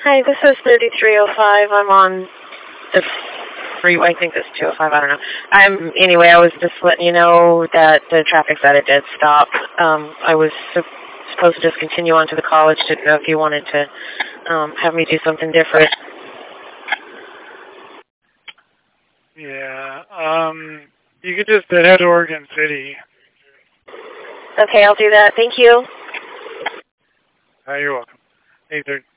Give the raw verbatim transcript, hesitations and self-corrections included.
Hi, this is thirty-three oh five. I'm on the freeway. I think it's two oh five. I don't know. I'm anyway. I was just letting you know that the traffic that it did stop. Um, I was su- supposed to just continue on to the college. Didn't know if you wanted to um, have me do something different. Yeah. Um, you could just head to Oregon City. Okay, I'll do that. Thank you. Oh, you're welcome. Hey, there.